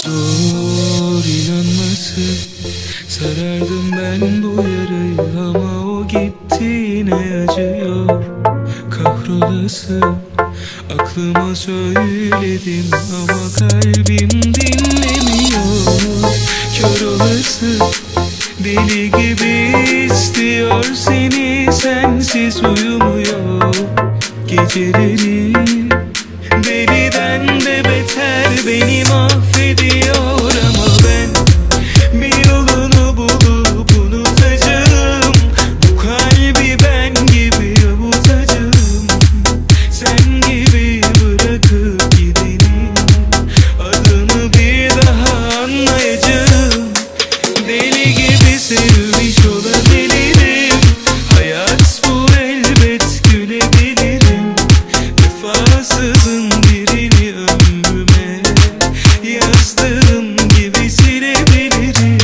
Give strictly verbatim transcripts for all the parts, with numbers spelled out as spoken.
Zor inanması, sarardım ben bu yarayı ama o gitti yine acıyor. Kahrolası, aklıma söyledim ama kalbim dinlemiyor. Kör olası, deli gibi istiyor seni, sensiz uyumuyor. Geceleri deliden de beter beni mahvediyor ama ben bir yolunu bulup unutacağım. Bu kalbi ben gibi avutacağım. Sen gibi bırakıp gideni, adını bir daha anlayacağım. Deli gibi sevmiş olabilirim, hayat bu elbet, gülebilirim. Vefasızın birini ömrüme yazdığım gibi silebilirim.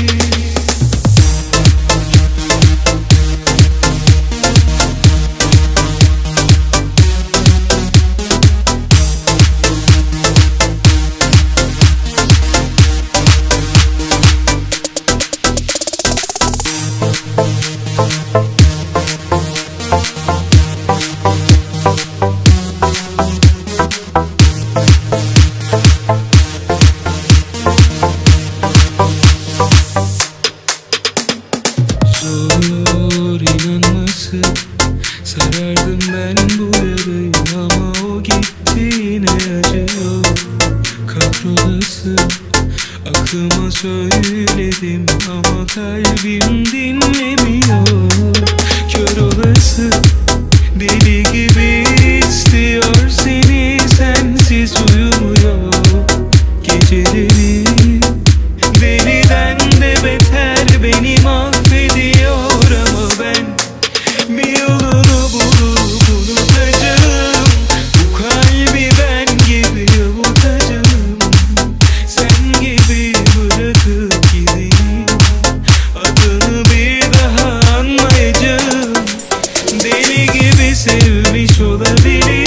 Zor inanması, sarardım ben bu yarayı ama o gitti yine acıyor. Kahrolası, aklıma söyledim ama kalbim dinlemiyor. Kör olası, deli gibi istiyor seni, sensiz uyumuyor. Geceleri deliden de beter beni mahvediyor ama ben bir yolunu bulup unutacağım. Bu kalbi ben gibi avutacağım. Sen gibi bırakıp gideni, adını bir daha anmayacağım. Deli gibi sevmiş olabilirim,